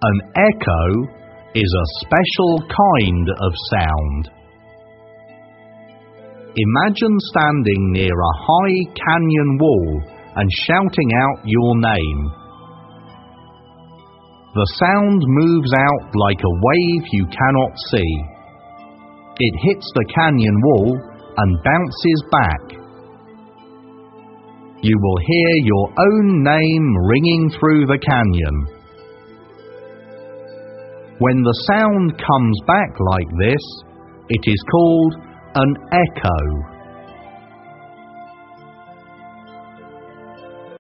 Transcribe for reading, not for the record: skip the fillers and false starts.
An echo is a special kind of sound. Imagine standing near a high canyon wall and shouting out your name. The sound moves out like a wave you cannot see. It hits the canyon wall and bounces back. You will hear your own name ringing through the canyon. When the sound comes back like this, it is called an echo.